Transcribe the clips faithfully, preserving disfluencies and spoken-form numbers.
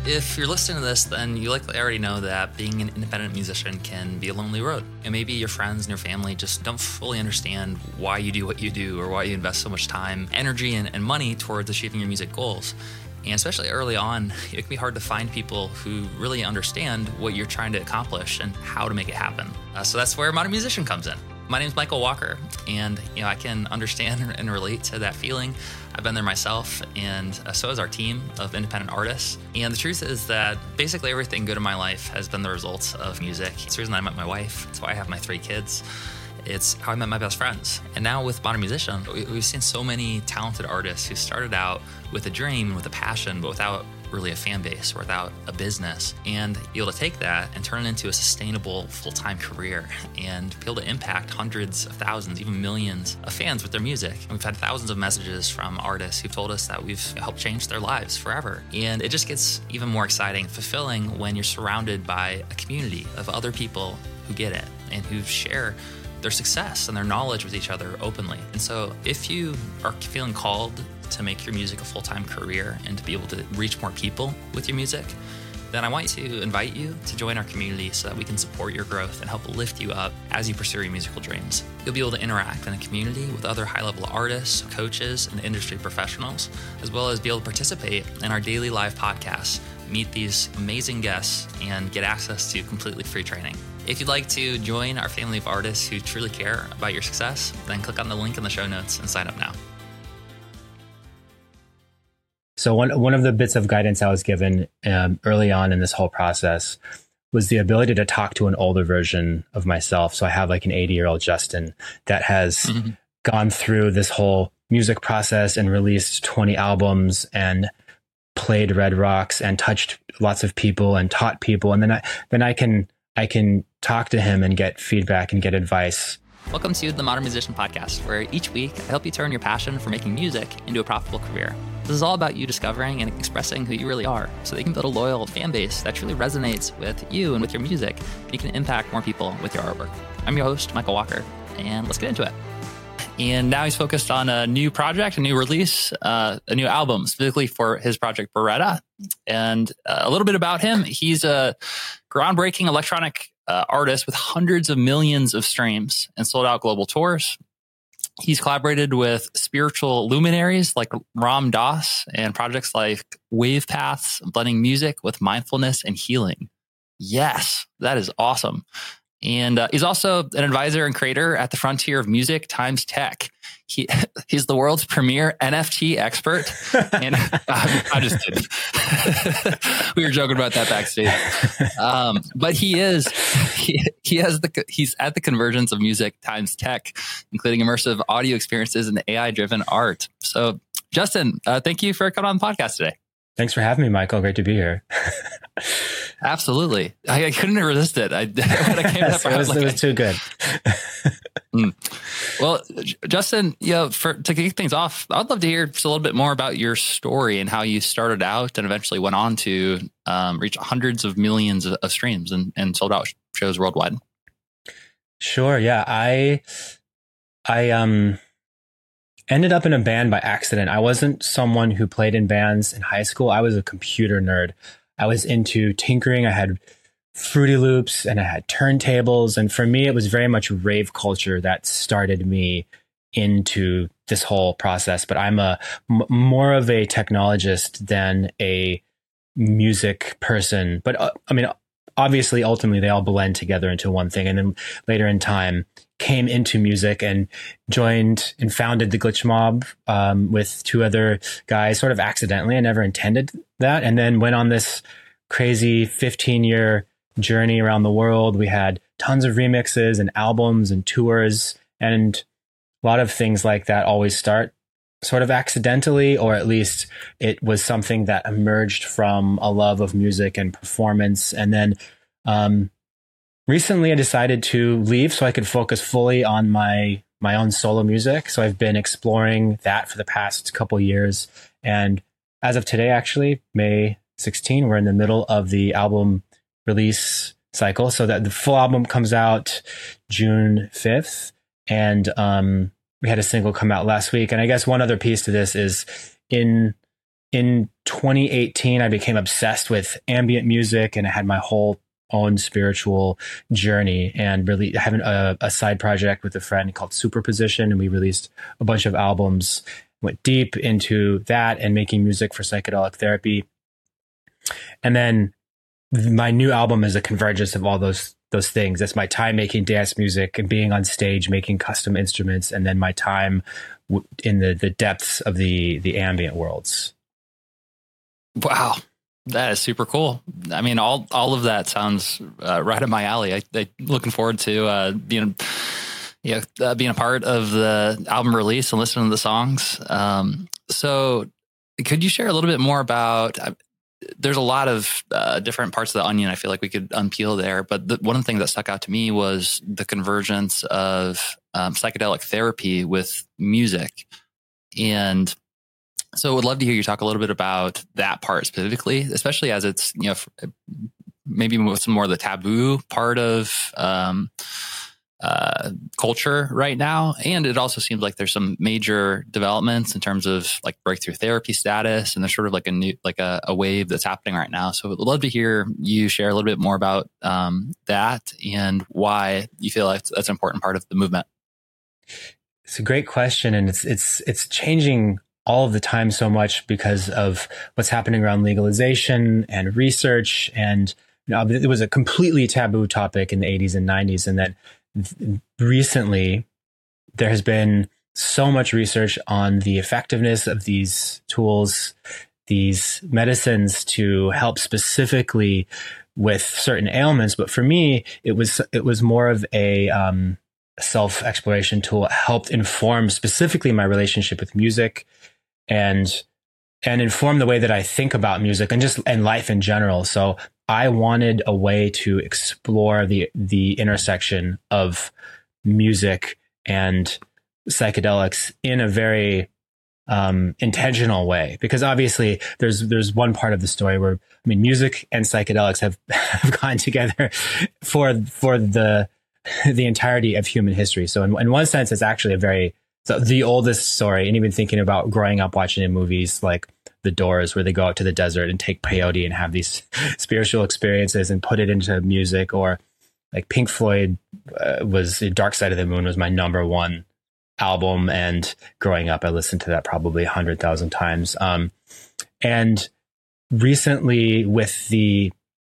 If you're listening to this, then you likely already know that being an independent musician can be a lonely road. And maybe your friends and your family just don't fully understand why you do what you do or why you invest so much time, energy, and, and money towards achieving your music goals. And especially early on, it can be hard to find people who really understand what you're trying to accomplish and how to make it happen. Uh, so that's where Modern Musician comes in. My name is Michael Walker, and you know I can understand and relate to that feeling. I've been there myself, and uh, so has our team of independent artists. And the truth is that basically everything good in my life has been the result of music. It's the reason I met my wife. It's why I have my three kids. It's how I met my best friends. And now with Modern Musician, we've seen so many talented artists who started out with a dream, with a passion, but without really a fan base or without a business, and be able to take that and turn it into a sustainable full-time career and be able to impact hundreds of thousands, even millions of fans with their music. And we've had thousands of messages from artists who've told us that we've helped change their lives forever. And it just gets even more exciting, fulfilling when you're surrounded by a community of other people who get it and who share their success and their knowledge with each other openly. And so if you are feeling called to make your music a full-time career and to be able to reach more people with your music, then I want to invite you to join our community so that we can support your growth and help lift you up as you pursue your musical dreams. You'll be able to interact in a community with other high-level artists, coaches, and industry professionals, as well as be able to participate in our daily live podcasts, meet these amazing guests, and get access to completely free training. If you'd like to join our family of artists who truly care about your success, then click on the link in the show notes and sign up now. So one one of the bits of guidance I was given um, early on in this whole process was the ability to talk to an older version of myself. So I have like an eighty-year-old Justin that has mm-hmm. gone through this whole music process and released twenty albums and played Red Rocks and touched lots of people and taught people. And then I then I can I can talk to him and get feedback and get advice. Welcome to the Modern Musician Podcast, where each week I help you turn your passion for making music into a profitable career. This is all about you discovering and expressing who you really are, so that you can build a loyal fan base that truly resonates with you and with your music, and you can impact more people with your artwork. I'm your host, Michael Walker, and let's get into it. And now he's focused on a new project, a new release, uh, a new album, specifically for his project Beretta. And uh, a little bit about him. He's a groundbreaking electronic uh, artist with hundreds of millions of streams and sold out global tours. He's collaborated with spiritual luminaries like Ram Dass and projects like Wave Paths, blending music with mindfulness and healing. Yes, that is awesome. And uh, he's also an advisor and creator at the frontier of music times tech. He he's the world's premier N F T expert. And I'm, I'm just kidding. We were joking about that backstage. Um, but he is he, he has the he's at the convergence of music times tech, including immersive audio experiences and A I driven art. So, Justin, uh, thank you for coming on the podcast today. Thanks for having me, Michael. Great to be here. Absolutely. I, I couldn't resist it. I, when I came yes, up, it, was, like, it was too good. mm. Well, Justin, you know, for, to kick things off, I'd love to hear just a little bit more about your story and how you started out and eventually went on to um, reach hundreds of millions of, of streams and, and sold out shows worldwide. Sure. Yeah. I, I, um, ended up in a band by accident. I wasn't someone who played in bands in high school. I was a computer nerd. I was into tinkering. I had Fruity Loops and I had turntables. And for me, it was very much rave culture that started me into this whole process. But I'm a m- more of a technologist than a music person. But uh, I mean, obviously, ultimately, they all blend together into one thing. And then later in time, came into music and joined and founded the Glitch Mob um, with two other guys, sort of accidentally. I never intended that. And then went on this crazy fifteen year journey around the world. We had tons of remixes and albums and tours, and a lot of things like that always start sort of accidentally, or at least it was something that emerged from a love of music and performance. And then um, recently I decided to leave so I could focus fully on my my own solo music. So I've been exploring that for the past couple years. And as of today, actually, May sixteenth, we're in the middle of the album release cycle. So that the full album comes out June fifth. And um, we had a single come out last week. And I guess one other piece to this is in in twenty eighteen, I became obsessed with ambient music, and I had my whole own spiritual journey, and really having a, a side project with a friend called Superposition. And we released a bunch of albums, went deep into that and making music for psychedelic therapy. And then my new album is a convergence of all those those things. That's my time making dance music and being on stage, making custom instruments, and then my time w- in the the depths of the the ambient worlds. Wow, that is super cool. I mean, all all of that sounds uh, right up my alley. I, I looking forward to uh, being, you know, uh, being a part of the album release and listening to the songs. Um, so, could you share a little bit more about? Uh, there's a lot of uh, different parts of the onion I feel like we could unpeel there. But the, one of the things that stuck out to me was the convergence of um, psychedelic therapy with music. And so I would love to hear you talk a little bit about that part specifically, especially as it's, you know, maybe with some more of the taboo part of um, uh, culture right now. And it also seems like there's some major developments in terms of like breakthrough therapy status. And there's sort of like a new, like a, a wave that's happening right now. So I'd love to hear you share a little bit more about um, that and why you feel like that's an important part of the movement. It's a great question. And it's, it's, it's changing all of the time so much because of what's happening around legalization and research. And you know, it was a completely taboo topic in the eighties and nineties. And then recently there has been so much research on the effectiveness of these tools, these medicines to help specifically with certain ailments. But for me, it was, it was more of a, um, self-exploration tool. It helped inform specifically my relationship with music and, and inform the way that I think about music and just, and life in general. So I wanted a way to explore the, the intersection of music and psychedelics in a very, um, intentional way, because obviously there's, there's one part of the story where, I mean, music and psychedelics have, have gone together for, for the, the entirety of human history. So in, in one sense, it's actually a very, so the oldest story, and even thinking about growing up watching in movies like The Doors, where they go out to the desert and take peyote and have these spiritual experiences and put it into music, or like Pink Floyd uh, was Dark Side of the Moon was my number one album. And growing up, I listened to that probably a hundred thousand times. Um, and recently with the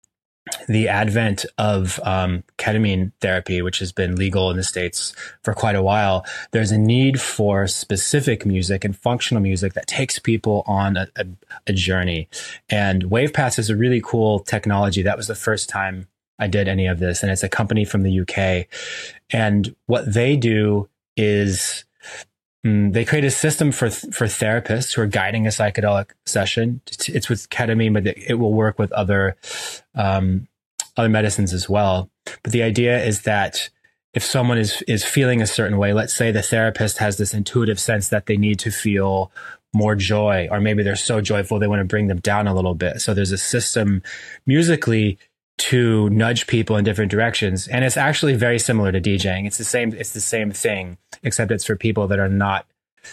the advent of um, ketamine therapy, which has been legal in the States for quite a while, there's a need for specific music and functional music that takes people on a, a, a journey. And WavePaths is a really cool technology. That was the first time I did any of this. And it's a company from the U K. And what they do is mm, they create a system for, for therapists who are guiding a psychedelic session. It's with ketamine, but it will work with other, um, other medicines as well. But the idea is that if someone is, is feeling a certain way, let's say the therapist has this intuitive sense that they need to feel more joy, or maybe they're so joyful, they want to bring them down a little bit. So there's a system musically to nudge people in different directions. And it's actually very similar to DJing. It's the same, it's the same thing, except it's for people that are not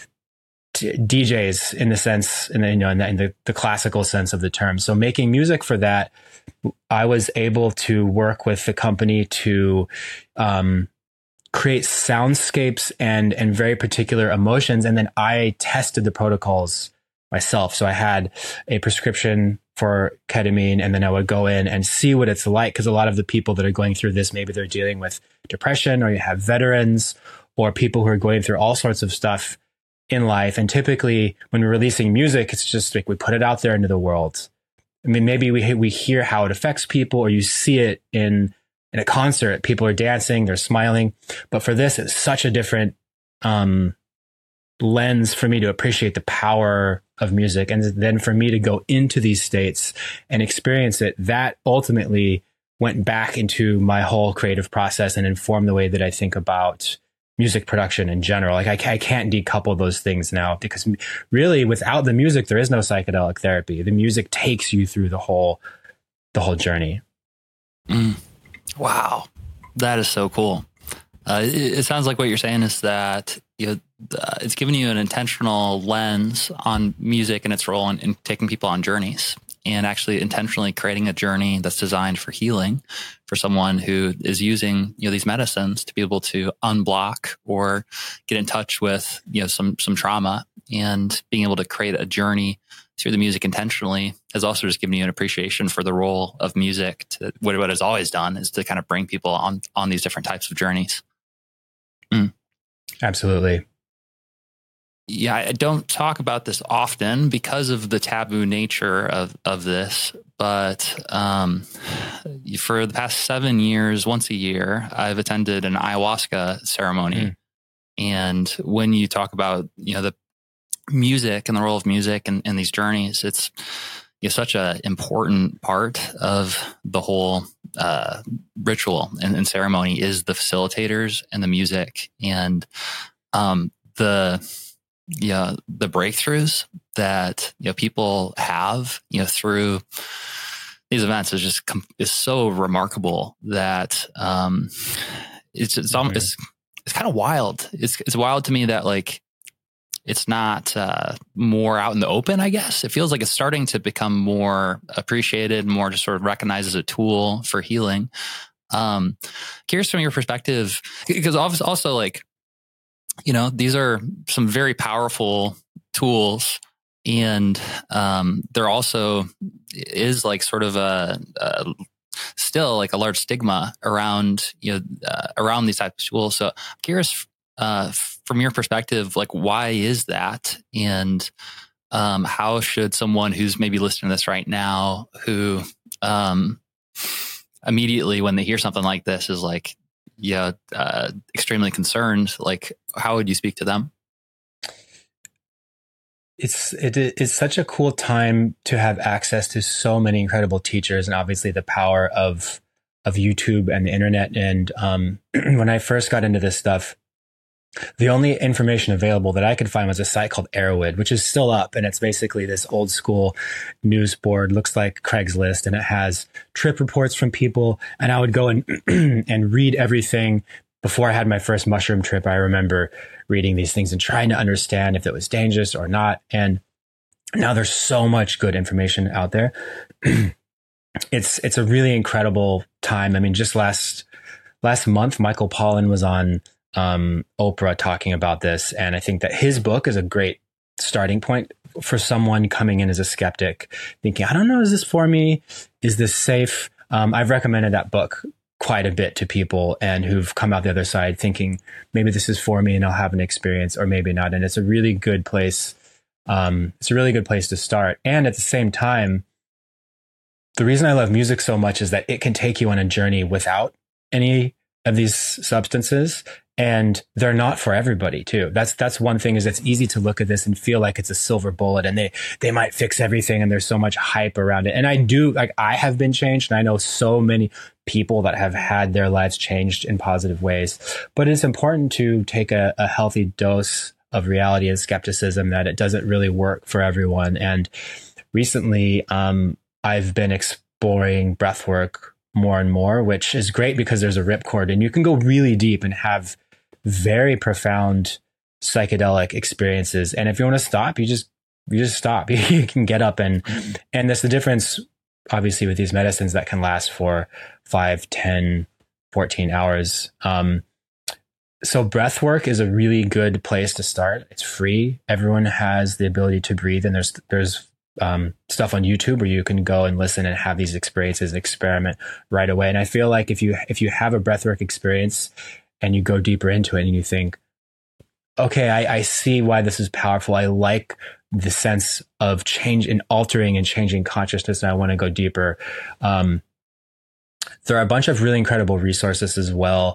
t- D Js in the sense, in the, you know, in, the, in the, the classical sense of the term. So making music for that, I was able to work with the company to, um, create soundscapes and, and very particular emotions. And then I tested the protocols myself. So I had a prescription for ketamine, and then I would go in and see what it's like. Cause a lot of the people that are going through this, maybe they're dealing with depression, or you have veterans or people who are going through all sorts of stuff in life. And typically when we're releasing music, it's just like we put it out there into the world. I mean, maybe we, we hear how it affects people, or you see it in, in a concert, people are dancing, they're smiling. But for this, it's such a different, um, lens for me to appreciate the power of music. And then for me to go into these states and experience it, that ultimately went back into my whole creative process and informed the way that I think about music production in general. Like I, I can't decouple those things now, because really without the music, there is no psychedelic therapy. The music takes you through the whole, the whole journey. Mm. Wow. That is so cool. Uh, it, it sounds like what you're saying is that you know, uh, it's giving you an intentional lens on music and its role in, in taking people on journeys, and actually intentionally creating a journey that's designed for healing for someone who is using, you know, these medicines to be able to unblock or get in touch with, you know, some, some trauma, and being able to create a journey through the music intentionally has also just given you an appreciation for the role of music to what, what it's always done is to kind of bring people on, on these different types of journeys. Mm. Absolutely. Yeah, I don't talk about this often because of the taboo nature of, of this, but um, for the past seven years, once a year, I've attended an ayahuasca ceremony. Mm. And when you talk about, you know, the music and the role of music and, and these journeys, it's you know, such an important part of the whole uh, ritual and, and ceremony is the facilitators and the music and um, the yeah, the breakthroughs that, you know, people have, you know, through these events is just, is so remarkable that, um, it's, it's, mm-hmm. it's, it's kind of wild. It's, it's wild to me that like, it's not, uh, more out in the open, I guess. It feels like it's starting to become more appreciated, more just sort of recognized as a tool for healing. Um, curious from your perspective, because also like, you know, these are some very powerful tools, and um, there also is like sort of a, a still like a large stigma around, you know, uh, around these types of tools. So I'm curious uh, from your perspective, like why is that? And um, how should someone who's maybe listening to this right now, who um, immediately when they hear something like this is like, yeah, uh, extremely concerned, like how would you speak to them? It's it is such a cool time to have access to so many incredible teachers, and obviously the power of of YouTube and the internet. And um, when I first got into this stuff, the only information available that I could find was a site called Arrowhead, which is still up, and it's basically this old school news board, looks like Craigslist, and it has trip reports from people. And I would go and and read everything. Before I had my first mushroom trip, I remember reading these things and trying to understand if it was dangerous or not. And now there's so much good information out there. it's it's a really incredible time. I mean, just last last month, Michael Pollan was on um, Oprah talking about this. And I think that his book is a great starting point for someone coming in as a skeptic, thinking, I don't know, is this for me? Is this safe? Um, I've recommended that book quite a bit to people and who've come out the other side thinking maybe this is for me and I'll have an experience, or maybe not. And it's a really good place. Um, it's a really good place to start. And at the same time, the reason I love music so much is that it can take you on a journey without any of these substances, and they're not for everybody too. That's that's one thing, is it's easy to look at this and feel like it's a silver bullet and they they might fix everything, and there's so much hype around it. And I do, like, I have been changed, and I know so many people that have had their lives changed in positive ways. But it's important to take a, a healthy dose of reality and skepticism that it doesn't really work for everyone. And recently, um, I've been exploring breathwork more and more, which is great because there's a ripcord and you can go really deep and have very profound psychedelic experiences. And if you want to stop, you just, you just stop. You can get up and, and that's the difference, obviously, with these medicines that can last for five, ten, fourteen hours. Um, so breath work is a really good place to start. It's free. Everyone has the ability to breathe, and there's, there's, um, stuff on YouTube where you can go and listen and have these experiences, experiment right away. And I feel like if you, if you have a breathwork experience and you go deeper into it and you think, okay, I, I see why this is powerful. I like the sense of change and altering and changing consciousness, and I want to go deeper. Um, there are a bunch of really incredible resources as well.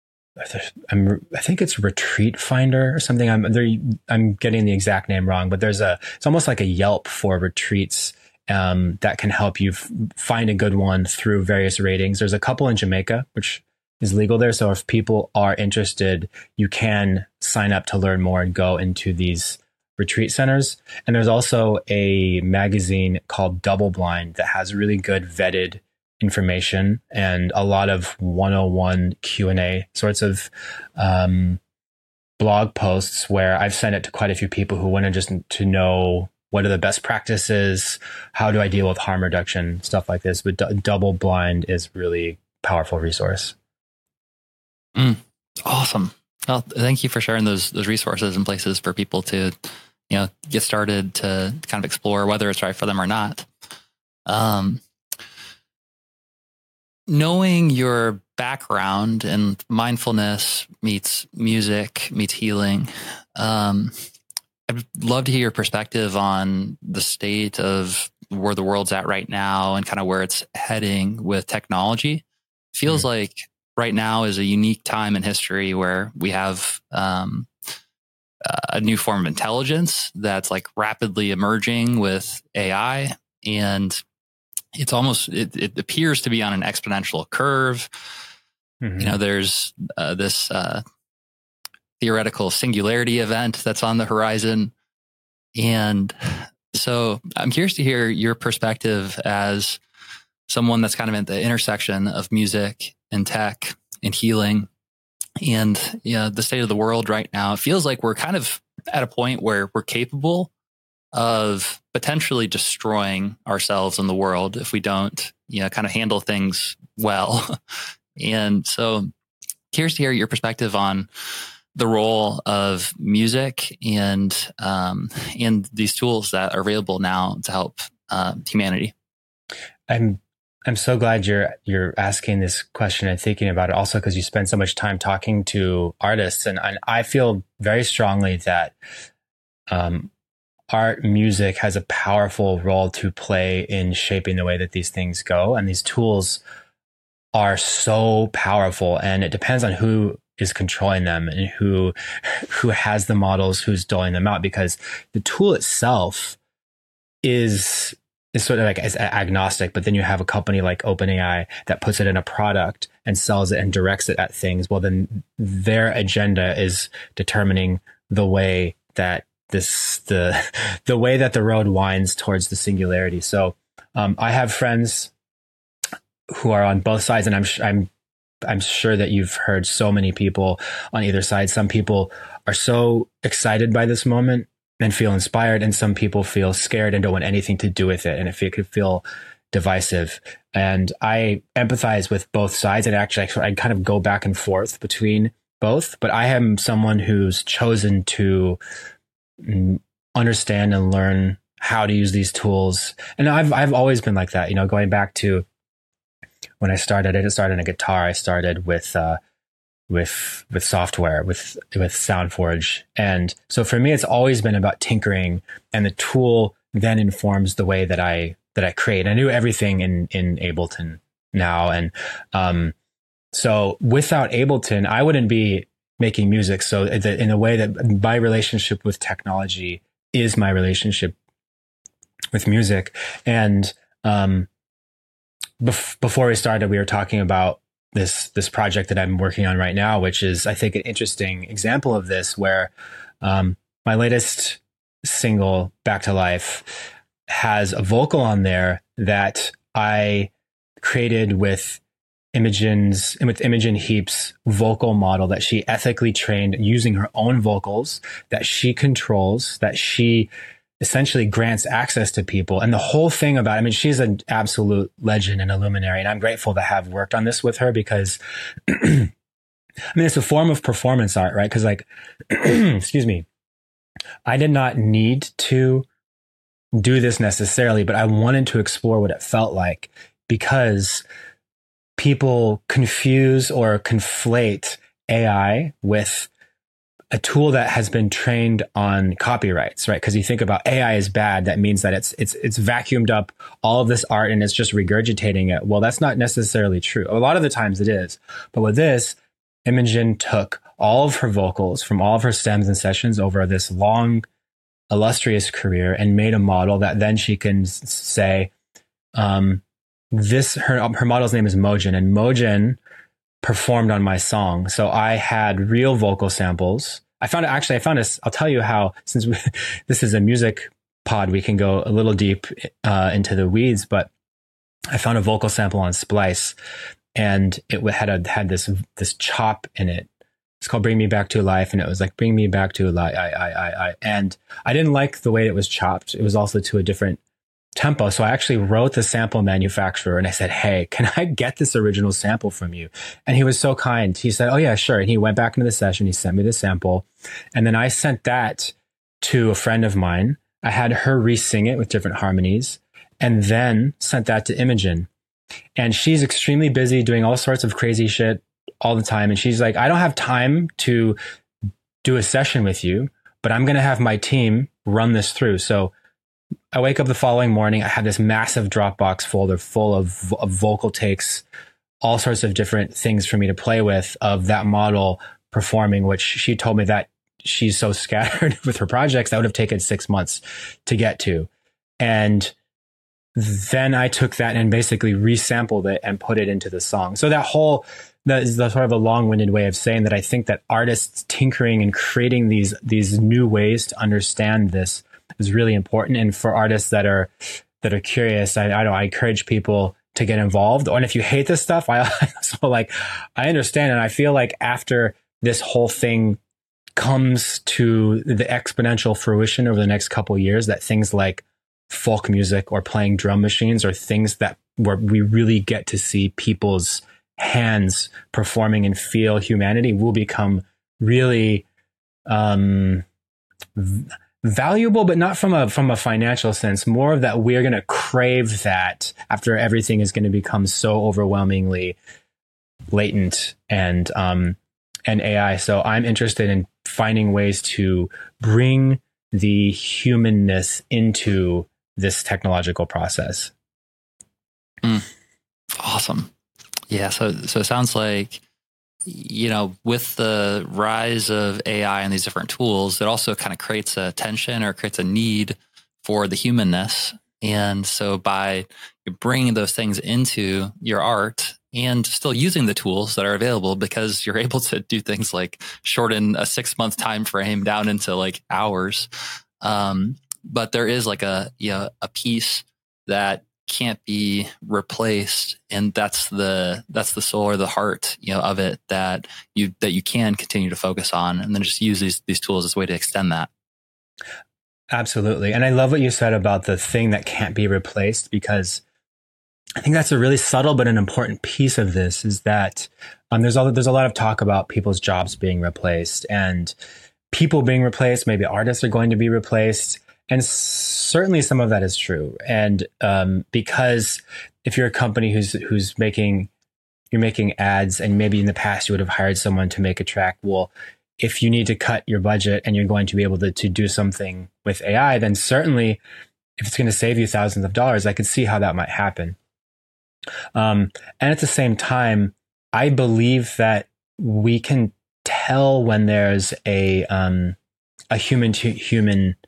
I'm, I think it's Retreat Finder or something. I'm there. I'm getting the exact name wrong, but there's a, it's almost like a Yelp for retreats, um, that can help you f- find a good one through various ratings. There's a couple in Jamaica, which is legal there. So if people are interested, you can sign up to learn more and go into these retreat centers. And there's also a magazine called Double Blind that has really good vetted information and a lot of one oh one Q and A sorts of um, blog posts where I've sent it to quite a few people who wanted just to know what are the best practices, how do I deal with harm reduction, stuff like this. But D- Double Blind is really powerful resource. Mm, awesome. Well, thank you for sharing those those resources and places for people to, you know, get started to kind of explore whether it's right for them or not. Um, knowing your background in mindfulness meets music meets healing, um, I'd love to hear your perspective on the state of where the world's at right now and kind of where it's heading with technology. Feels mm-hmm. like right now is a unique time in history where we have um, a new form of intelligence that's like rapidly emerging with A I, and it's almost it, it appears to be on an exponential curve. Mm-hmm. You know, there's uh, this uh, theoretical singularity event that's on the horizon, and so I'm curious to hear your perspective as someone that's kind of at the intersection of music and tech and healing, and you know, the state of the world right now. It feels like we're kind of at a point where we're capable of potentially destroying ourselves and the world if we don't, you know, kind of handle things well. And so curious to hear your perspective on the role of music and um, and these tools that are available now to help uh, humanity. I'm I'm so glad you're you're asking this question and thinking about it, also because you spend so much time talking to artists, and, and I feel very strongly that um, art, music has a powerful role to play in shaping the way that these things go, and these tools are so powerful, and it depends on who is controlling them and who who has the models, who's doling them out, because the tool itself is is sort of like is agnostic, but then you have a company like OpenAI that puts it in a product and sells it and directs it at things. Well, then their agenda is determining the way that this the the way that the road winds towards the singularity. So um, I have friends who are on both sides, and I'm I'm I'm sure that you've heard so many people on either side. Some people are so excited by this moment and feel inspired, and some people feel scared and don't want anything to do with it, and if it could feel divisive. And I empathize with both sides, and actually I kind of go back and forth between both. But I am someone who's chosen to understand and learn how to use these tools, and I've I've always been like that. You know, going back to when I started, I didn't start on a guitar. I started with uh, with with software, with with SoundForge, and so for me, it's always been about tinkering, and the tool then informs the way that I that I create. I knew everything in in Ableton now, and um, so without Ableton, I wouldn't be making music. So in a way that my relationship with technology is my relationship with music, and um, bef- before we started, we were talking about this this project that I'm working on right now, which is, I think, an interesting example of this, where um, my latest single, Back to Life, has a vocal on there that I created with Imogen's with Imogen Heap's vocal model that she ethically trained using her own vocals that she controls, that she essentially grants access to people. And the whole thing about, I mean, she's an absolute legend and a luminary, and I'm grateful to have worked on this with her, because I mean, it's a form of performance art, right? Because like, excuse me, I did not need to do this necessarily, but I wanted to explore what it felt like, because people confuse or conflate A I with a tool that has been trained on copyrights, right? Because you think about A I is bad, that means that it's it's it's vacuumed up all of this art and it's just regurgitating it. Well, that's not necessarily true. A lot of the times it is. But with this, Imogen took all of her vocals from all of her stems and sessions over this long, illustrious career and made a model that then she can s- say, um, this, her, her model's name is Mogen, and Mogen performed on my song. So I had real vocal samples. I found it, actually, I found this, I'll tell you how, since we, this is a music pod, we can go a little deep uh, into the weeds, but I found a vocal sample on Splice, and it had a, had this this chop in it. It's called "Bring Me Back to Life," and it was like "Bring me back to life." I, I, I, I, and I didn't like the way it was chopped. It was also to a different tempo, so I actually wrote the sample manufacturer and I said, "Hey, can I get this original sample from you?" And he was so kind. He said, "Oh yeah, sure." And he went back into the session. He sent me the sample, and then I sent that to a friend of mine. I had her re-sing it with different harmonies, and then sent that to Imogen. And she's extremely busy doing all sorts of crazy shit all the time. And she's like, "I don't have time to do a session with you, but I'm going to have my team run this through." So I wake up the following morning. I have this massive Dropbox folder full of, of vocal takes, all sorts of different things for me to play with of that model performing, which she told me that she's so scattered with her projects that would have taken six months to get to. And then I took that and basically resampled it and put it into the song. So that whole, that is the sort of a long-winded way of saying that I think that artists tinkering and creating these, these new ways to understand this is really important. And for artists that are, that are curious, I, I don't, I encourage people to get involved. And if you hate this stuff, I so like, I understand. And I feel like after this whole thing comes to the exponential fruition over the next couple of years, that things like folk music or playing drum machines are things that where we really get to see people's hands performing and feel humanity will become really um, v- valuable, but not from a from a financial sense. More of that we're going to crave that after everything is going to become so overwhelmingly latent and um, and A I. So I'm interested in finding ways to bring the humanness into this technological process. Mm. Awesome. Yeah. So, so it sounds like, you know, with the rise of A I and these different tools, it also kind of creates a tension or creates a need for the humanness. And so by bringing those things into your art and still using the tools that are available, because you're able to do things like shorten a six month time frame down into like hours. Um, but there is like a, you know, a piece that can't be replaced. And that's the, that's the soul or the heart, you know, of it that you, that you can continue to focus on, and then just use these, these tools as a way to extend that. Absolutely. And I love what you said about the thing that can't be replaced, because I think that's a really subtle but an important piece of this, is that um, there's all, there's a lot of talk about people's jobs being replaced and people being replaced. Maybe artists are going to be replaced. And certainly some of that is true. And um, because if you're a company who's who's making, you're making ads, and maybe in the past you would have hired someone to make a track. Well, if you need to cut your budget and you're going to be able to, to do something with A I, then certainly if it's going to save you thousands of dollars, I could see how that might happen. Um, and at the same time, I believe that we can tell when there's a um, a human to human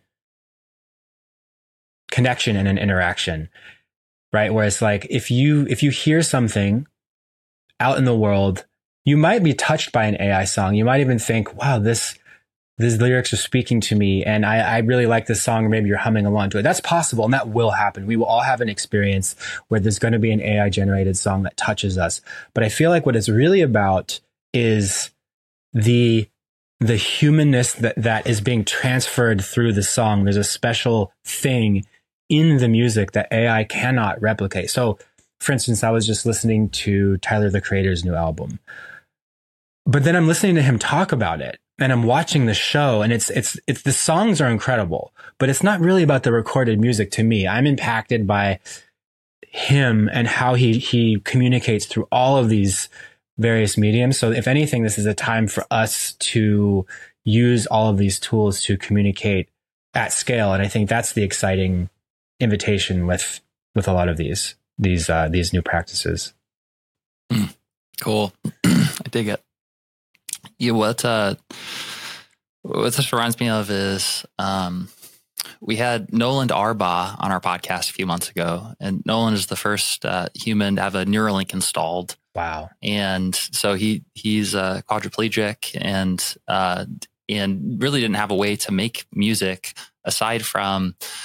connection and an interaction, right? Where it's like, if you if you hear something out in the world, you might be touched by an A I song. You might even think, wow, this these lyrics are speaking to me, and I, I really like this song, or maybe you're humming along to it. That's possible, and that will happen. We will all have an experience where there's going to be an A I generated song that touches us. But I feel like what it's really about is the the humanness that, that is being transferred through the song. There's a special thing in the music that A I cannot replicate. So, for instance, I was just listening to Tyler, the Creator's new album, but then I'm listening to him talk about it, and I'm watching the show, and it's, it's, it's, the songs are incredible, but it's not really about the recorded music to me. I'm impacted by him and how he, he communicates through all of these various mediums. So if anything, this is a time for us to use all of these tools to communicate at scale. And I think that's the exciting invitation with, with a lot of these, these, uh, these new practices. Mm, cool. I dig it. Yeah, what uh, what this reminds me of is um, we had Nolan Arbaugh on our podcast a few months ago, and Nolan is the first uh, human to have a Neuralink installed. Wow! And so he he's uh, quadriplegic and uh, and really didn't have a way to make music aside from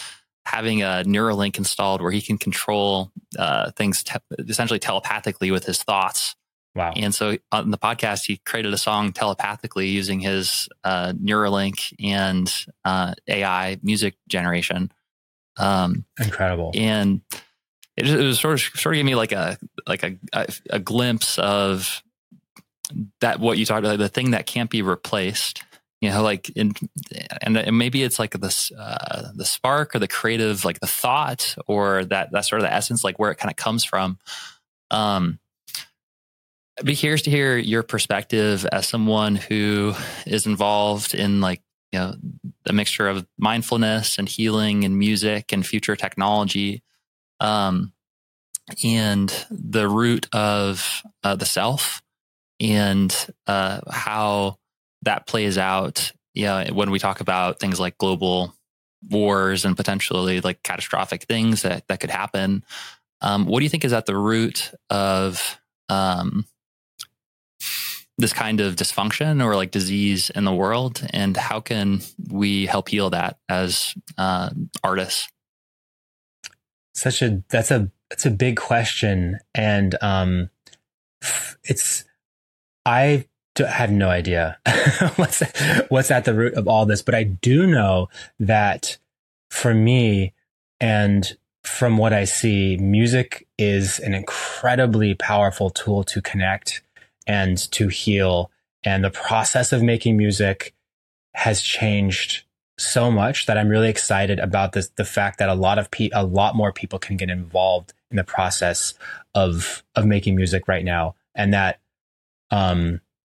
having a Neuralink installed where he can control uh, things te- essentially telepathically with his thoughts. Wow. And so on the podcast, he created a song telepathically using his uh, Neuralink and uh, A I music generation. Um, Incredible. And it, it was sort of sort of gave me like a like a, a, a glimpse of that, what you talked about, the thing that can't be replaced. You know, like in, and maybe it's like this, uh, the spark or the creative, like the thought or that, that sort of the essence, like where it kind of comes from. Um, I'd be curious to hear your perspective as someone who is involved in like, you know, a mixture of mindfulness and healing and music and future technology, um, and the root of uh, the self and uh, how that plays out, yeah, when we talk about things like global wars and potentially like catastrophic things that, that could happen. Um, what do you think is at the root of um, this kind of dysfunction or like disease in the world? And how can we help heal that as uh, artists? Such a, that's a, that's a big question. And um, it's, I have no idea what's what's at the root of all this, but I do know that for me and from what I see, music is an incredibly powerful tool to connect and to heal. And the process of making music has changed so much that I'm really excited about this, the fact that a lot of pe- a lot more people can get involved in the process of of making music right now, and that um.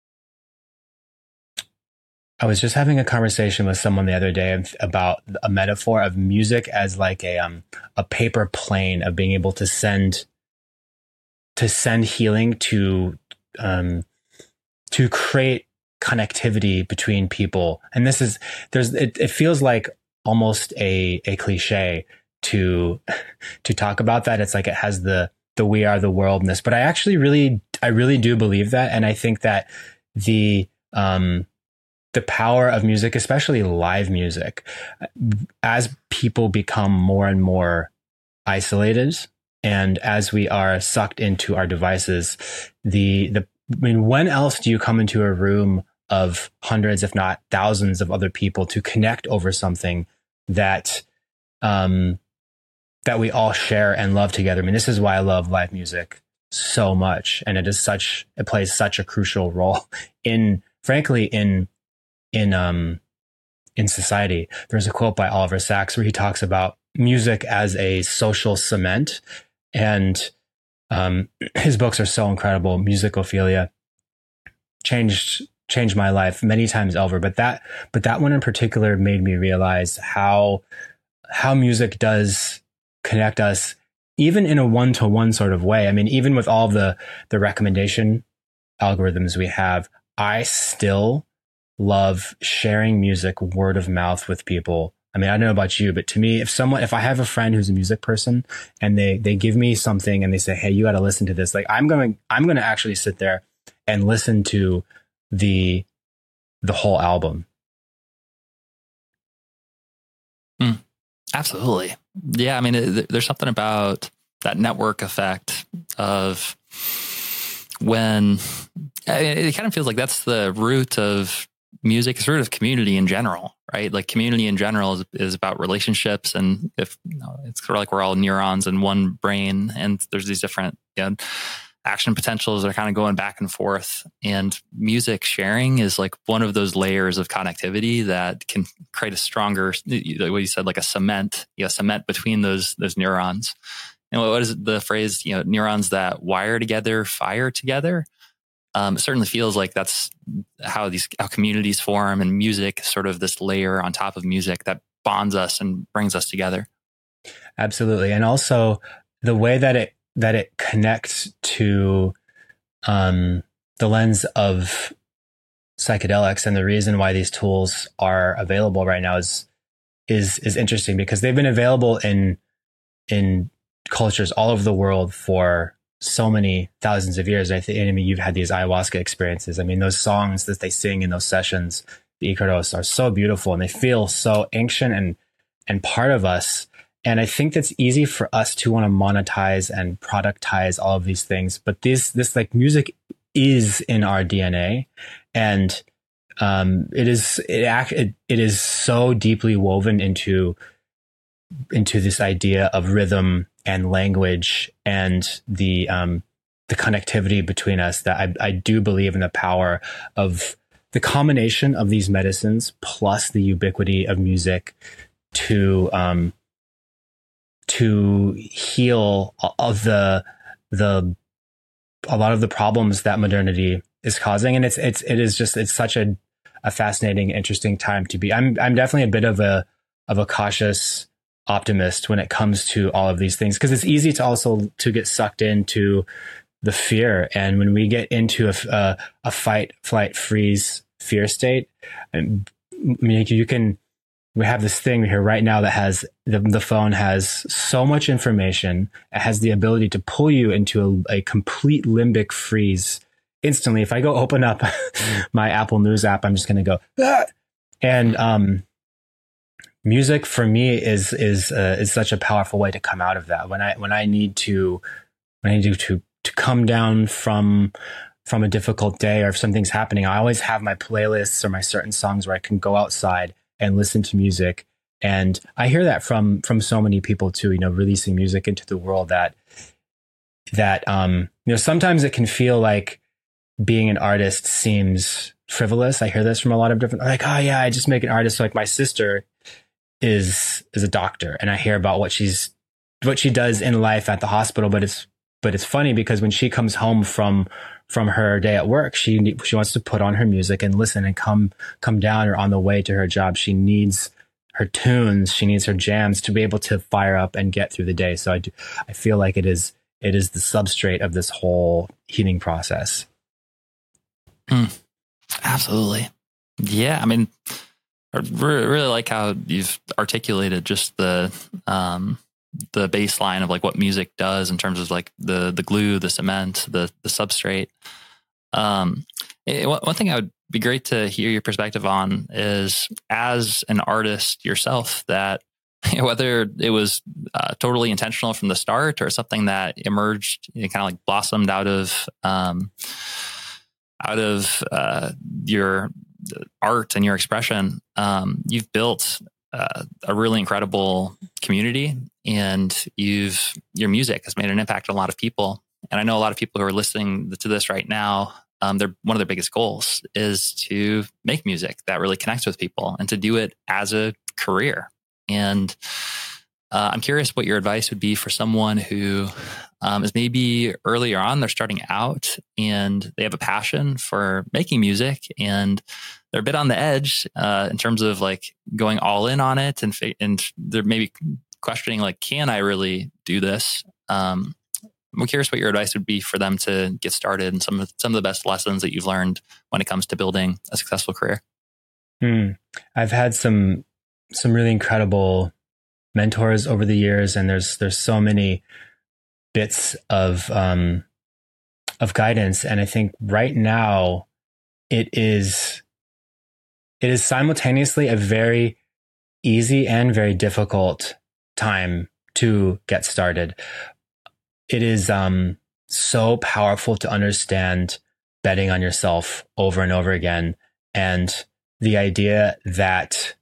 I was just having a conversation with someone the other day about a metaphor of music as like a um a paper plane of being able to send to send healing to um to create connectivity between people. And this is there's it, it feels like almost a a cliche to to talk about that. It's like it has the the we are the worldness, but I actually really I really do believe that, and I think that the um the power of music, especially live music, as people become more and more isolated and as we are sucked into our devices, the, the, I mean, when else do you come into a room of hundreds, if not thousands of other people to connect over something that, um, that we all share and love together? I mean, this is why I love live music so much. And it is such, it plays such a crucial role in, frankly, in, in um in society. There's a quote by Oliver Sacks where he talks about music as a social cement, and um his books are so incredible. Musicophilia changed changed my life many times over, but that but that one in particular made me realize how how music does connect us, even in a one-to-one sort of way. I mean, even with all the the recommendation algorithms we have, I still love sharing music word of mouth with people. I mean, I don't know about you, but to me, if someone, if I have a friend who's a music person and they, they give me something and they say, hey, you got to listen to this, like I'm going, I'm going to actually sit there and listen to the, the whole album. Mm, absolutely. Yeah. I mean, it, there's something about that network effect of when it kind of feels like that's the root of music, sort of community in general, right? Like community in general is, is about relationships. And if you know, it's sort of like we're all neurons in one brain, and there's these different you know, action potentials that are kind of going back and forth. And music sharing is like one of those layers of connectivity that can create a stronger, like what you said, like a cement, you know, cement between those, those neurons. And what is the phrase, you know, neurons that wire together, fire together? Um, it certainly feels like that's how these how communities form, and music is sort of this layer on top of music that bonds us and brings us together. Absolutely. And also the way that it that it connects to um, the lens of psychedelics, and the reason why these tools are available right now is is is interesting, because they've been available in in cultures all over the world for so many thousands of years. I think, I mean, you've had these ayahuasca experiences. I mean, those songs that they sing in those sessions, the Icaros, are so beautiful, and they feel so ancient and and part of us. And I think that's easy for us to want to monetize and productize all of these things. But this, this like music is in our D N A, and um, it is, it, act, it, it is so deeply woven into, into this idea of rhythm and language and the, um, the connectivity between us, that I, I do believe in the power of the combination of these medicines plus the ubiquity of music to, um, to heal of the, the, a lot of the problems that modernity is causing. And it's, it's, it is just, it's such a, a fascinating, interesting time to be. I'm, I'm definitely a bit of a, of a cautious optimist when it comes to all of these things, because it's easy to also to get sucked into the fear. And when we get into a, a, a fight, flight, freeze, fear state, and I mean, you can, we have this thing here right now that has the, the phone has so much information. It has the ability to pull you into a, a complete limbic freeze instantly. If I go open up my Apple News app, I'm just going to go, ah! and, um, music for me is, is, uh, is such a powerful way to come out of that. When I, when I need to, when I need to, to come down from, from a difficult day, or if something's happening, I always have my playlists or my certain songs where I can go outside and listen to music. And I hear that from, from so many people too, you know, releasing music into the world, that, that, um, you know, sometimes it can feel like being an artist seems frivolous. I hear this from a lot of different, like, oh yeah, I just make an artist. So like my sister is, is a doctor, and I hear about what she's, what she does in life at the hospital, but it's, but it's funny because when she comes home from, from her day at work, she, she wants to put on her music and listen and come, come down, or on the way to her job. She needs her tunes. She needs her jams to be able to fire up and get through the day. So I do, I feel like it is, it is the substrate of this whole healing process. Mm, absolutely. Yeah. I mean, I really like how you've articulated just the, um, the baseline of like what music does in terms of like the, the glue, the cement, the, the substrate. Um, it, one thing I would be great to hear your perspective on is, as an artist yourself, that whether it was uh, totally intentional from the start, or something that emerged, you know, kind of like blossomed out of, um, out of uh, your art and your expression, um, you've built uh, a really incredible community, and you've, your music has made an impact on a lot of people. And I know a lot of people who are listening to this right now, um, they're, one of their biggest goals is to make music that really connects with people, and to do it as a career. And uh, I'm curious what your advice would be for someone who um, is maybe earlier on, they're starting out and they have a passion for making music, and they're a bit on the edge uh, in terms of like going all in on it, and and they're maybe questioning like, can I really do this? Um, I'm curious what your advice would be for them to get started, and some of some of the best lessons that you've learned when it comes to building a successful career. Mm. I've had some some really incredible mentors over the years, and there's there's so many bits of um, of guidance. And I think right now it is it is simultaneously a very easy and very difficult time to get started. It is um, so powerful to understand betting on yourself over and over again, and the idea that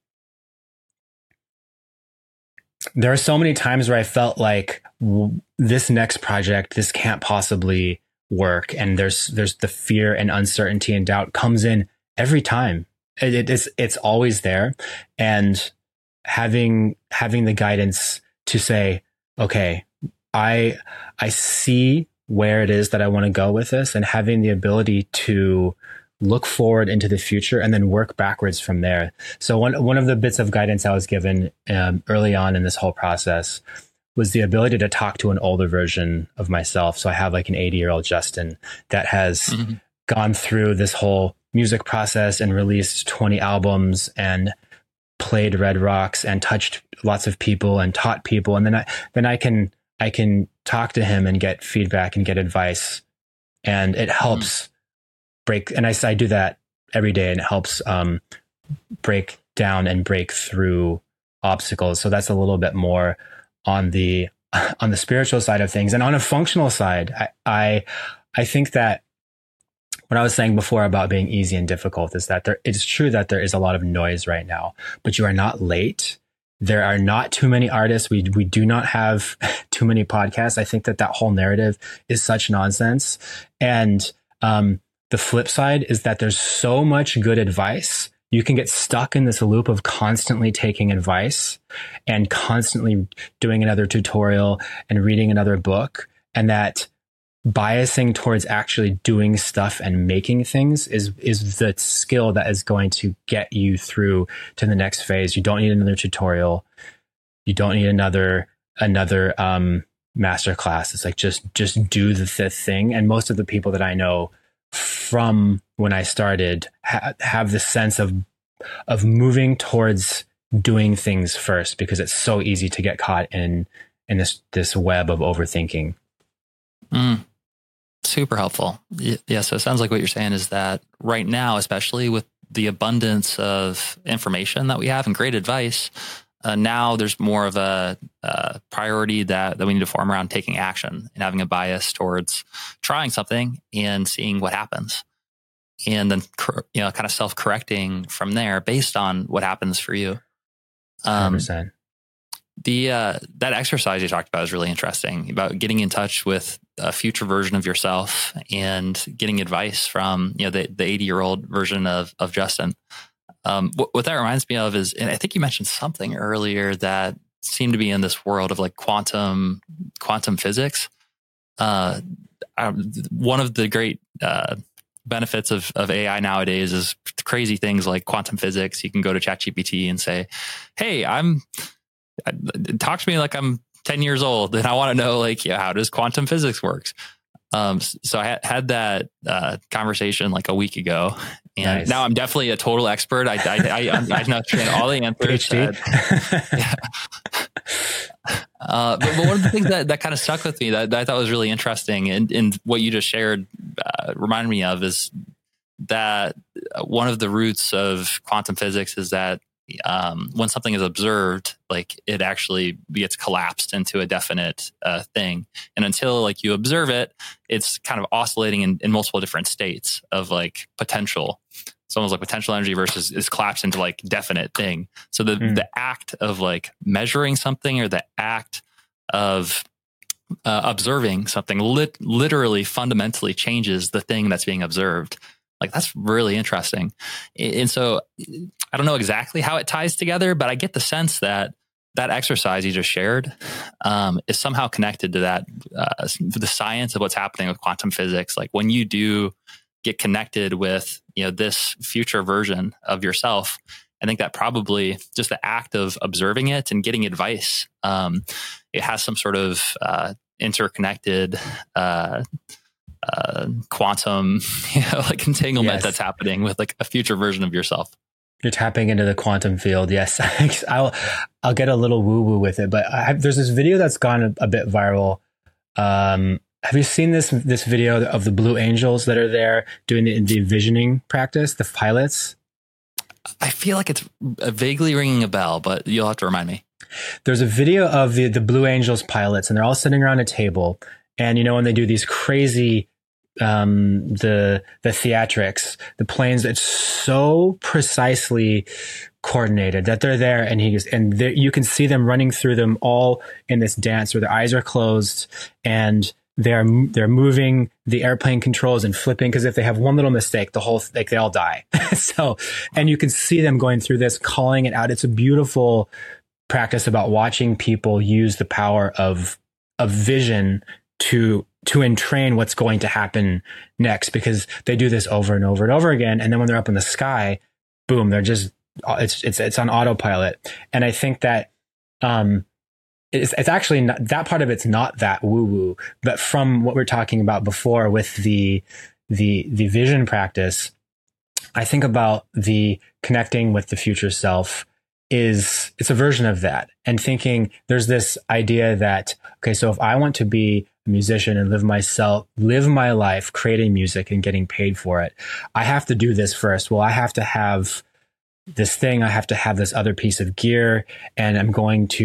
there are so many times where I felt like w- this next project, this can't possibly work. And there's, there's the fear and uncertainty and doubt comes in every time. It, it, it's, it's always there. And having, having the guidance to say, okay, I, I see where it is that I want to go with this, and having the ability to look forward into the future and then work backwards from there. So one, one of the bits of guidance I was given um, early on in this whole process was the ability to talk to an older version of myself. So I have like an eighty year old Justin that has mm-hmm. gone through this whole music process and released twenty albums and played Red Rocks and touched lots of people and taught people. And then I, then I can, I can talk to him and get feedback and get advice, and it helps mm-hmm. break. And I, I do that every day, and it helps um, break down and break through obstacles. So that's a little bit more on the on the spiritual side of things. And on a functional side, I I, I think that what I was saying before about being easy and difficult is that there, it's true that there is a lot of noise right now, but you are not late. There are not too many artists. We we do not have too many podcasts. I think that that whole narrative is such nonsense. And um, the flip side is that there's so much good advice. You can get stuck in this loop of constantly taking advice and constantly doing another tutorial and reading another book, and that biasing towards actually doing stuff and making things is is the skill that is going to get you through to the next phase. You don't need another tutorial. You don't need another another um, masterclass. It's like just just do the, the thing. And most of the people that I know from when I started ha- have the sense of of moving towards doing things first, because it's so easy to get caught in in this this web of overthinking. Mm. Super helpful. Yeah. So it sounds like what you're saying is that right now, especially with the abundance of information that we have and great advice, uh, now there's more of a, a priority that, that we need to form around taking action and having a bias towards trying something and seeing what happens. And then, you know, kind of self-correcting from there based on what happens for you. Um, one hundred percent. The uh, that exercise you talked about is really interesting, about getting in touch with a future version of yourself and getting advice from, you know, the the eighty year old version of of Justin. Um, what, what that reminds me of is, and I think you mentioned something earlier that seemed to be in this world of like quantum quantum physics. Uh, one of the great uh, benefits of of A I nowadays is crazy things like quantum physics. You can go to ChatGPT and say, "Hey, I'm." Talk to me like I'm ten years old and I want to know, like, yeah, how does quantum physics works? Um, so I had, had that uh, conversation like a week ago, and nice. Now I'm definitely a total expert. I I I, I, I know all the answers. That, yeah. uh, but, but one of the things that, that kind of stuck with me that, that I thought was really interesting, and, and what you just shared uh, reminded me of, is that one of the roots of quantum physics is that um, when something is observed, like it actually gets collapsed into a definite uh, thing. And until like you observe it, it's kind of oscillating in, in multiple different states of like potential. It's almost like potential energy versus is collapsed into like definite thing. So the, mm. the act of like measuring something, or the act of uh, observing something lit- literally fundamentally changes the thing that's being observed. Like, that's really interesting. And so I don't know exactly how it ties together, but I get the sense that that exercise you just shared um, is somehow connected to that, uh, the science of what's happening with quantum physics. Like when you do get connected with, you know, this future version of yourself, I think that probably just the act of observing it and getting advice, um, it has some sort of uh, interconnected uh Uh, quantum, you know, like entanglement yes. that's happening with like a future version of yourself. You're tapping into the quantum field. Yes, I'll I'll get a little woo woo with it, but I have, there's this video that's gone a, a bit viral. Um, have you seen this this video of the Blue Angels that are there doing the, the envisioning practice, the pilots? I feel like it's vaguely ringing a bell, but you'll have to remind me. There's a video of the the Blue Angels pilots, and they're all sitting around a table, and you know when they do these crazy. Um, the, the theatrics, the planes, it's so precisely coordinated that they're there, and he and you can see them running through them all in this dance where their eyes are closed and they're, they're moving the airplane controls and flipping. Cause if they have one little mistake, the whole, like they all die. So, and you can see them going through this, calling it out. It's a beautiful practice about watching people use the power of, of vision to to entrain what's going to happen next, because they do this over and over and over again. And then when they're up in the sky, boom, they're just, it's, it's, it's on autopilot. And I think that, um, it's, it's actually not, that part of it's not that woo woo, but from what we're talking about before with the, the, the vision practice, I think about the connecting with the future self is, it's a version of that, and thinking there's this idea that, okay, so if I want to be a musician and live myself, live my life creating music and getting paid for it, I have to do this first. Well, I have to have this thing. I have to have this other piece of gear, and I'm going to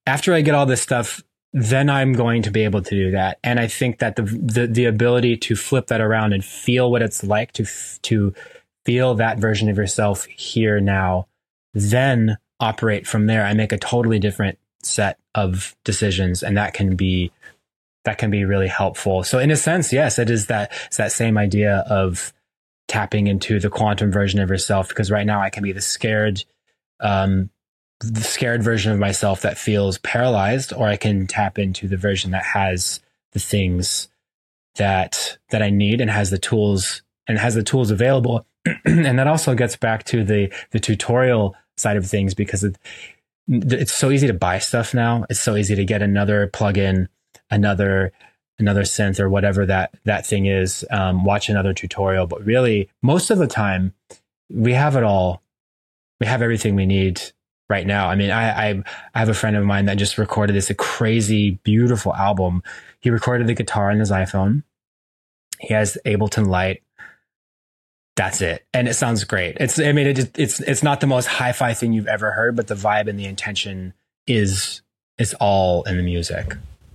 after I get all this stuff, then I'm going to be able to do that. And I think that the the, the ability to flip that around and feel what it's like to to feel that version of yourself here now, then operate from there. I make a totally different set of decisions, and that can be that can be really helpful. So in a sense, yes, it is that it's that same idea of tapping into the quantum version of yourself, because right now I can be the scared um the scared version of myself that feels paralyzed, or I can tap into the version that has the things that that I need and has the tools and has the tools available. And that also gets back to the the tutorial side of things, because it, it's so easy to buy stuff now. It's so easy to get another plugin, another another synth or whatever that that thing is, um, watch another tutorial. But really, most of the time, we have it all. We have everything we need right now. I mean, I, I I have a friend of mine that just recorded this a crazy, beautiful album. He recorded the guitar on his iPhone. He has Ableton Light. That's it, and it sounds great. It's I mean, it just, it's it's not the most hi-fi thing you've ever heard, but the vibe and the intention is is all in the music.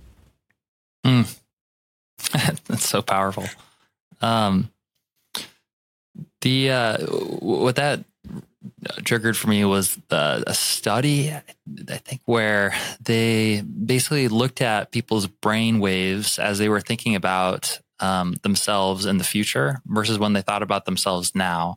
Mm. That's so powerful. Um, the uh, what that triggered for me was the, a study, I think, where they basically looked at people's brain waves as they were thinking about um, themselves in the future versus when they thought about themselves now.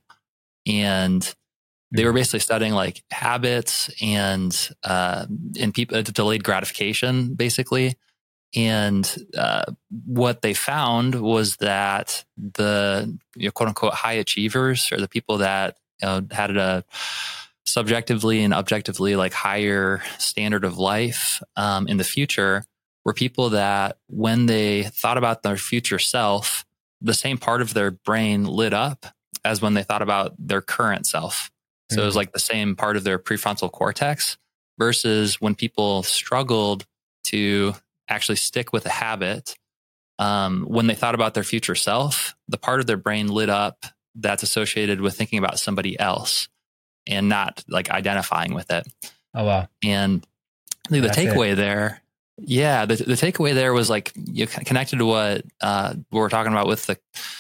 And they were basically studying like habits and uh, and people delayed gratification, basically. And uh, what they found was that the you know, quote unquote high achievers, or the people that you know, had a subjectively and objectively like higher standard of life um, in the future, were people that when they thought about their future self, the same part of their brain lit up as when they thought about their current self. So mm-hmm. It was like the same part of their prefrontal cortex, versus when people struggled to actually stick with a habit, um, when they thought about their future self, the part of their brain lit up that's associated with thinking about somebody else and not like identifying with it. Oh, wow. And the, the takeaway it. there, yeah, the, the takeaway there was like, you connected to what, uh, what we're talking about with the,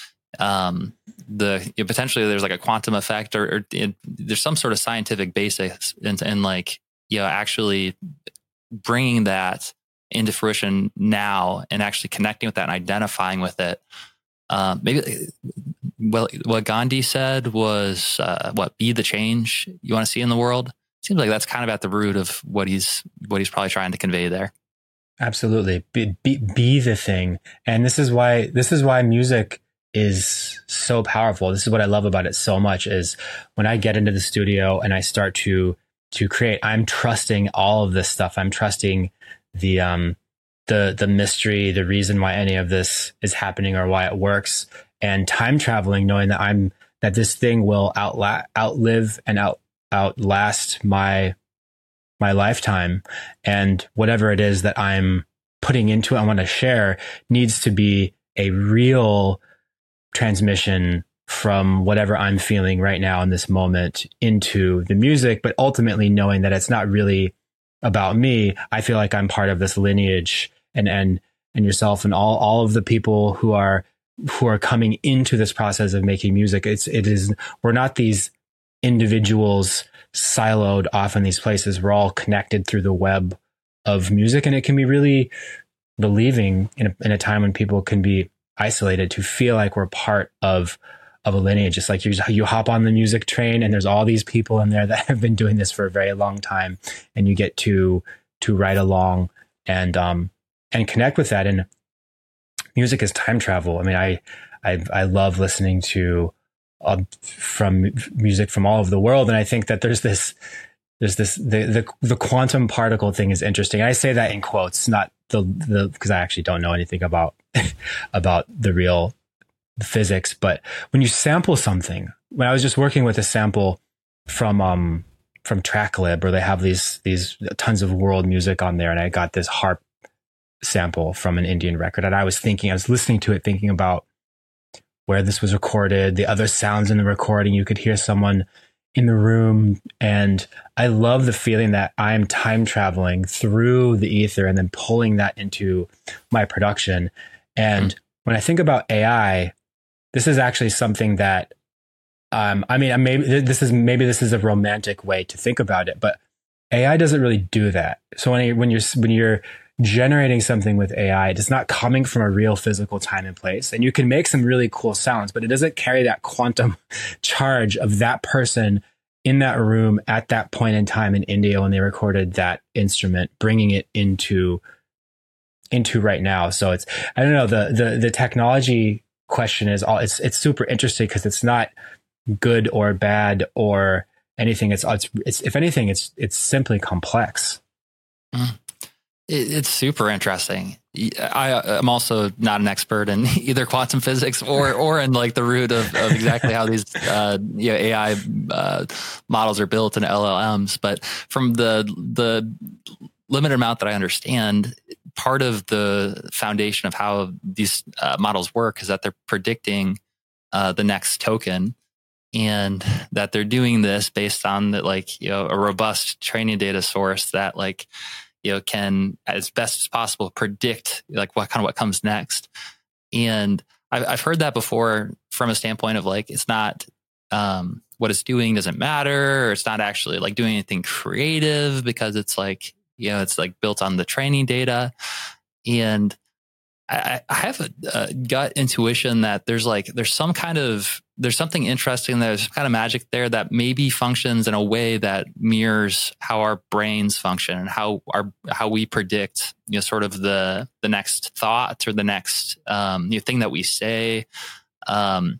um, the you know, potentially there's like a quantum effect, or, or it, there's some sort of scientific basis in, in like, you know, actually bringing that into fruition now and actually connecting with that and identifying with it. Um, maybe well, what Gandhi said was, uh, what, be the change you want to see in the world. Seems like that's kind of at the root of what he's, what he's probably trying to convey there. Absolutely. Be, be, be the thing. And this is why, this is why music is so powerful. This is what I love about it so much, is when I get into the studio and I start to, to create, I'm trusting all of this stuff. I'm trusting the, um, the, the mystery, the reason why any of this is happening or why it works, and time traveling, knowing that I'm, that this thing will outla- outlive and out, outlast my, my lifetime. And whatever it is that I'm putting into it, I want to share, needs to be a real transmission from whatever I'm feeling right now in this moment into the music, but ultimately knowing that it's not really about me. I feel like I'm part of this lineage, and, and, and yourself and all, all of the people who are, who are coming into this process of making music. It's, it is, we're not these individuals siloed off in these places. We're all connected through the web of music. And it can be really relieving in a, in a time when people can be isolated, to feel like we're part of, of a lineage. Just like you, you hop on the music train and there's all these people in there that have been doing this for a very long time, and you get to, to ride along and, um, and connect with that. And music is time travel. I mean, I, I, I love listening to, uh, from music from all over the world. And I think that there's this, there's this, the, the, the quantum particle thing is interesting. I say that in quotes, not the, the, because I actually don't know anything about, about the real physics. But when you sample something, when I was just working with a sample from, um, from TrackLib, where they have these, these tons of world music on there, and I got this harp sample from an Indian record, and I was thinking, I was listening to it, thinking about where this was recorded, the other sounds in the recording. You could hear someone in the room. And I love the feeling that I'm time traveling through the ether and then pulling that into my production. And mm. when I think about A I, this is actually something that, um, I mean, maybe this is, maybe this is a romantic way to think about it, but A I doesn't really do that. So when, you, when you're, when you're generating something with A I, it's not coming from a real physical time and place. And you can make some really cool sounds, but it doesn't carry that quantum charge of that person in that room at that point in time in India when they recorded that instrument, bringing it into, into right now. So it's, I don't know, the, the, the technology question is all, it's, it's super interesting because it's not good or bad or anything. It's, it's, it's, if anything, it's, it's simply complex. Mm. It's super interesting. I, I'm also not an expert in either quantum physics or or in like the root of, of exactly how these uh, you know, A I uh, models are built and L L Ms. But from the the limited amount that I understand, part of the foundation of how these uh, models work is that they're predicting uh, the next token, and that they're doing this based on the, like you know a robust training data source that like. You know, can as best as possible predict like what kind of what comes next. And I've, I've heard that before from a standpoint of like, it's not um, what it's doing doesn't matter, or it's not actually like doing anything creative because it's like, you know, it's like built on the training data. And I, I have a, a gut intuition that there's like, there's some kind of, there's something interesting. There's some kind of magic there that maybe functions in a way that mirrors how our brains function and how our, how we predict, you know, sort of the, the next thought or the next, um, you know, thing that we say. Um,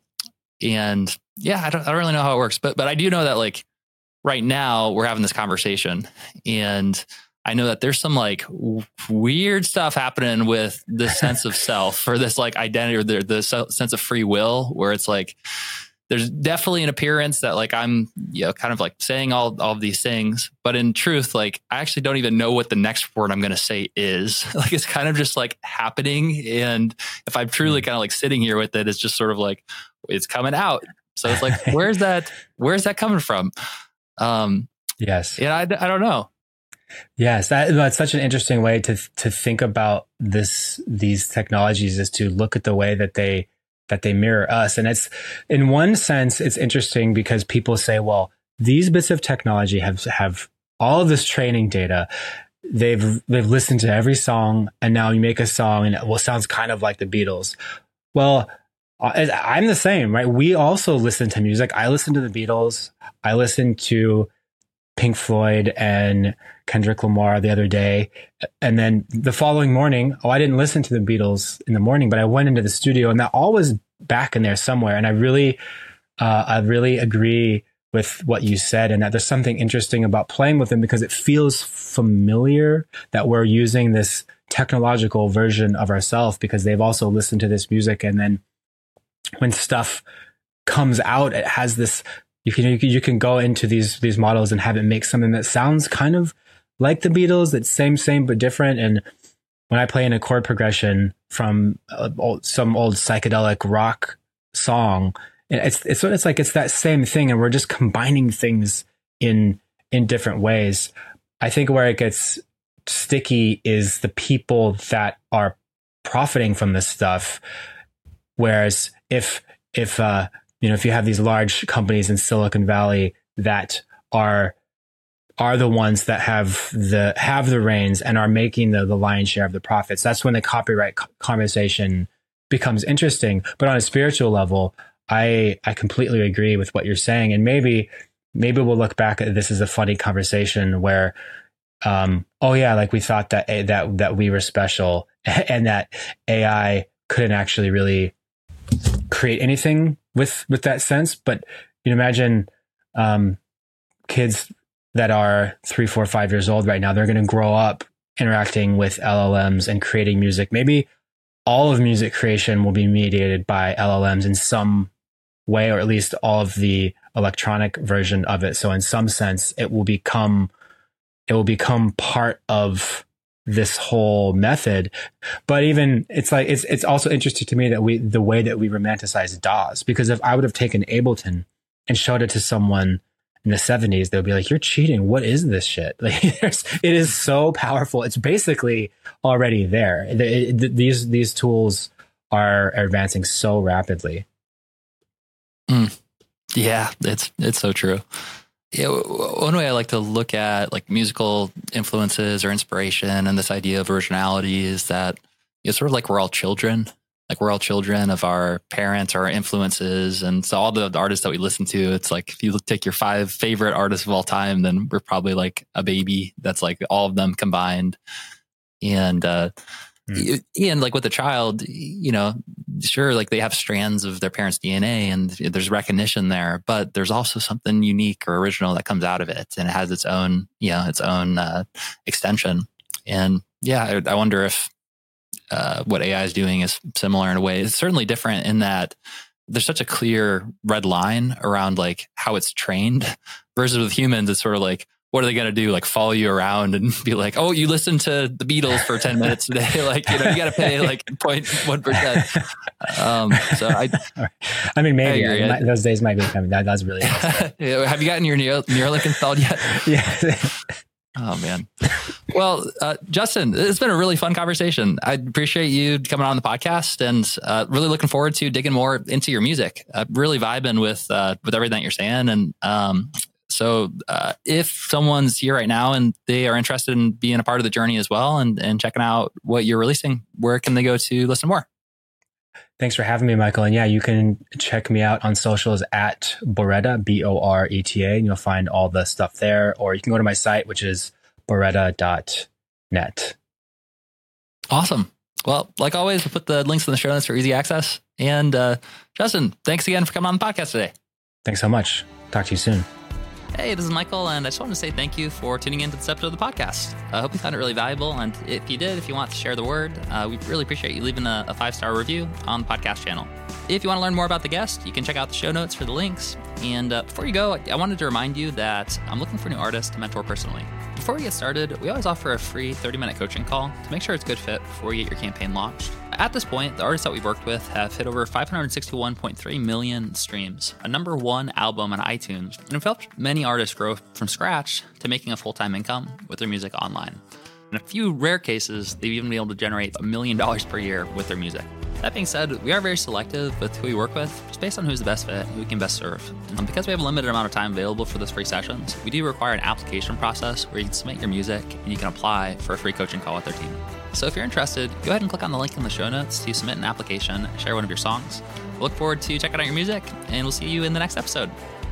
and yeah, I don't, I don't really know how it works, but, but I do know that like right now we're having this conversation, and I know that there's some like w- weird stuff happening with this sense of self or this like identity or the, the so- sense of free will, where it's like, there's definitely an appearance that like I'm, you know, kind of like saying all, all of these things, but in truth, like I actually don't even know what the next word I'm going to say is. Like, it's kind of just like happening. And if I'm truly kind of like sitting here with it, it's just sort of like, it's coming out. So it's like, where's that, where's that coming from? Um, yes. Yeah. I, I don't know. Yes, that, that's such an interesting way to to think about this. These technologies is to look at the way that they that they mirror us, and it's in one sense it's interesting because people say, well, these bits of technology have have all of this training data. They've they've listened to every song, and now you make a song, and it well sounds kind of like the Beatles. Well, I'm the same, right? We also listen to music. I listen to the Beatles. I listen to Pink Floyd and Kendrick Lamar the other day. And then the following morning, oh, I didn't listen to the Beatles in the morning, but I went into the studio and that all was back in there somewhere. And I really, uh, I really agree with what you said, and that there's something interesting about playing with them because it feels familiar that we're using this technological version of ourselves because they've also listened to this music. And then when stuff comes out, it has this, You can, you can you can go into these these models and have it make something that sounds kind of like the Beatles. That's same same but different. And when I play in a chord progression from a, old, some old psychedelic rock song, it's it's it's like it's that same thing, and we're just combining things in in different ways. I think where it gets sticky is the people that are profiting from this stuff. Whereas if if uh, you know, if you have these large companies in Silicon Valley that are are the ones that have the have the reins and are making the, the lion's share of the profits, that's when the copyright conversation becomes interesting. But on a spiritual level, I I completely agree with what you're saying, and maybe maybe we'll look back at this as a funny conversation where, um, oh yeah, like we thought that that that we were special and that A I couldn't actually really create anything with with that sense. But you know, imagine um, kids that are three, four, five years old right now. They're going to grow up interacting with L L Ms and creating music. Maybe all of music creation will be mediated by L L Ms in some way, or at least all of the electronic version of it. So in some sense, it will become it will become part of this whole method. But even it's like it's it's also interesting to me that we the way that we romanticize D A Ws, because if I would have taken Ableton and showed it to someone in the seventies, they'll be like, you're cheating. What is this shit? Like, it is so powerful. It's basically already there. The, the, these, these tools are advancing so rapidly. Mm. Yeah, it's, it's so true. Yeah, one way I like to look at like musical influences or inspiration and this idea of originality is that it's sort of like we're all children. Like we're all children of our parents or our influences. And so all the artists that we listen to, it's like if you take your five favorite artists of all time, then we're probably like a baby that's like all of them combined. And uh, mm. and like with a child, you know, sure, like they have strands of their parents' D N A and there's recognition there, but there's also something unique or original that comes out of it, and it has its own, you know, its own uh, extension. And yeah, I, I wonder if uh, what A I is doing is similar in a way. It's certainly different in that there's such a clear red line around like how it's trained versus with humans. It's sort of like, what are they going to do? Like follow you around and be like, oh, you listened to the Beatles for ten minutes today. Like, you know, you got to pay like zero point one percent. Um, so I, I mean, maybe I agree, I, those days might be coming. That, that's really awesome. Have you gotten your Neuralink installed yet? Yeah. Oh man. Well, uh, Justin, it's been a really fun conversation. I appreciate you coming on the podcast, and uh, really looking forward to digging more into your music. Uh, really vibing with, uh, with everything that you're saying. And, um, So uh, if someone's here right now and they are interested in being a part of the journey as well and, and checking out what you're releasing, where can they go to listen more? Thanks for having me, Michael. And yeah, you can check me out on socials at Boreta, B O R E T A, and you'll find all the stuff there. Or you can go to my site, which is boreta dot net. Awesome. Well, like always, we'll put the links in the show notes for easy access. And uh, Justin, thanks again for coming on the podcast today. Thanks so much. Talk to you soon. Hey, this is Michael, and I just wanted to say thank you for tuning into this episode of the podcast. I hope you found it really valuable, and if you did, if you want to share the word, uh, we really appreciate you leaving a, a five-star review on the podcast channel. If you want to learn more about the guest, you can check out the show notes for the links. And uh, before you go, I wanted to remind you that I'm looking for new artists to mentor personally. Before we get started, we always offer a free thirty-minute coaching call to make sure it's a good fit before you get your campaign launched. At this point, the artists that we've worked with have hit over five hundred sixty-one point three million streams, a number one album on iTunes, and we've helped many artists grow from scratch to making a full-time income with their music online. In a few rare cases, they've even been able to generate a million dollars per year with their music. That being said, we are very selective with who we work with, just based on who's the best fit, who we can best serve. And because we have a limited amount of time available for those free sessions, we do require an application process where you can submit your music and you can apply for a free coaching call with our team. So if you're interested, go ahead and click on the link in the show notes to submit an application and share one of your songs. We'll look forward to checking out your music, and we'll see you in the next episode.